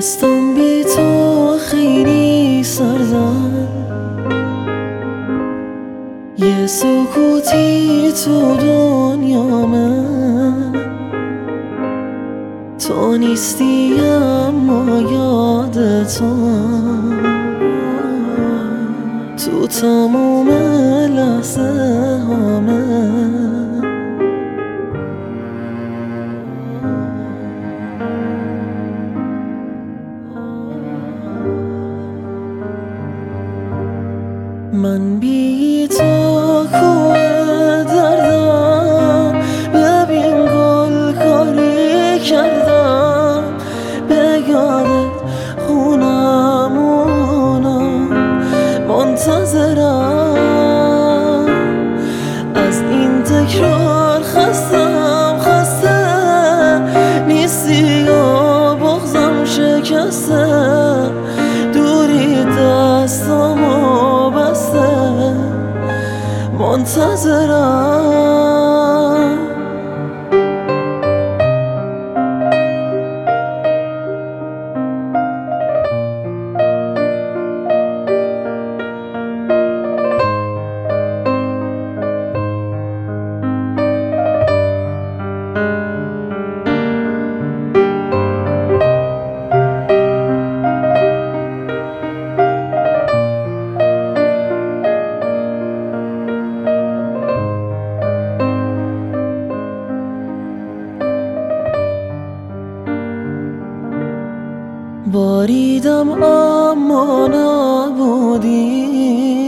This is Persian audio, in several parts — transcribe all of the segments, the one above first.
دستم بی تو خیلی سردن، یه سکوتی تو دنیامه، تو نیستی اما یادتم تو تموم لحظه هامه. من بی تو کوه دردم، ببین گل کاری کردم، به یادت خونمونم منتظرم. از این تکرار خسته نیستی و بغضم شکسته، دوری دستامو بسته منتظرم. باریدم اما نبودی،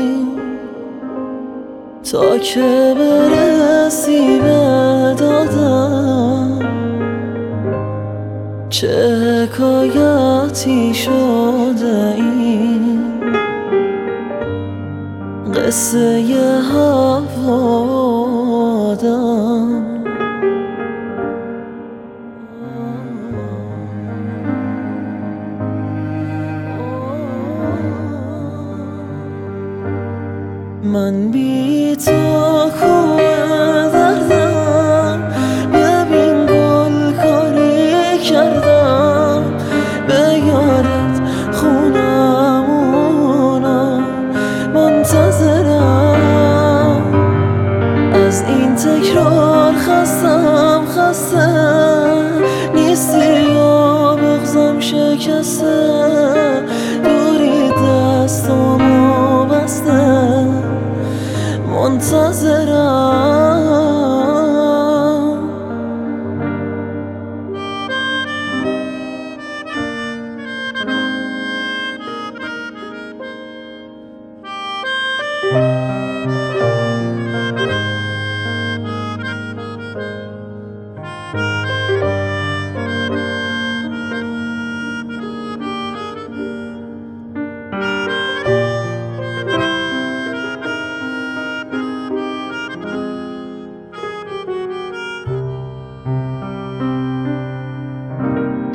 تا که برسی به دادم. چه حکایتی شده این قصه هوا آدم. من بی تو کوه دردم، ببین گل کاری کردم، به یادت خونمونم منتظرم. از این تکرار خسته نیستی و بغضم شکسته، دوری دستامو بسته منتظر.